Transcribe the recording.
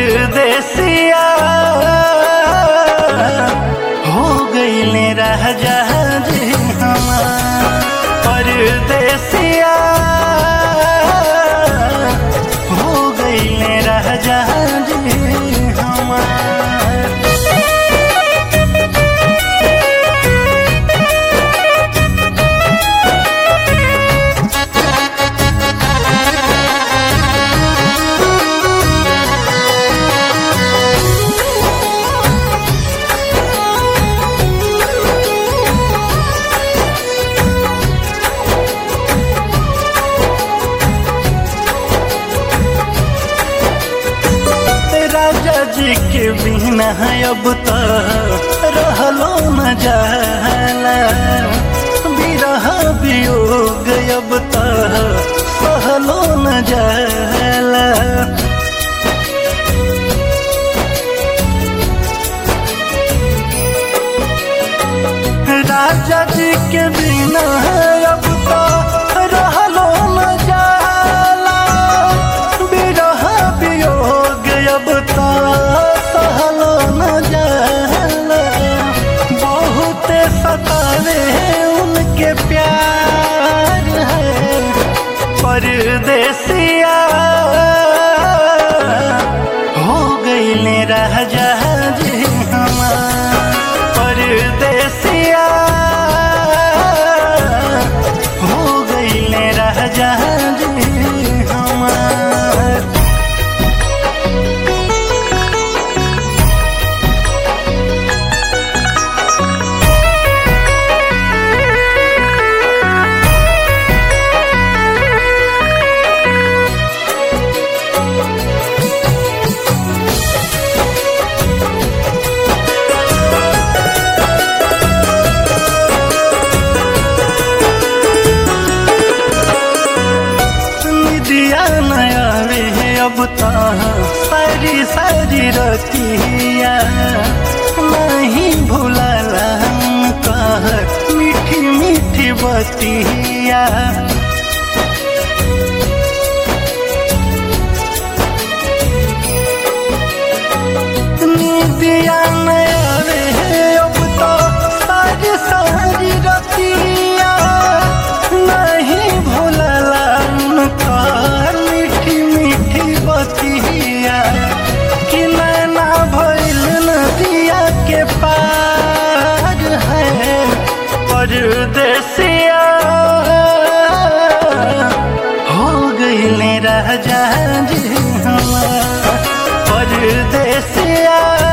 परदेसिया हो गईले राजा जी हमार। परदेसिया हो गईले राजा जी हमार। राजा जी के बिना अब तो रहलो न जाला। बिरह वियोग अब तो सहलो न जाला। राजा जी के बिना अब तो रहलो न जाला। बिरह वियोग अब तो सहलो न जाला। बहुत सतावे उनके प्यार है। परदेसिया हो गईले राजा जी हमार। परदेसिया हो गईले राजा जी हमार। दिया नया वे अब तो सारी सारी रतिया नहीं भुलाला कह मीठी मीठी बतिया। दिया नया वे अब तो सारी सारी रतिया नहीं भुलाला मीठी मीठी बतिया। कि नैना भइल नदिया के पार है। परदेसिया हो गईले राजा जी हमार। परदेसिया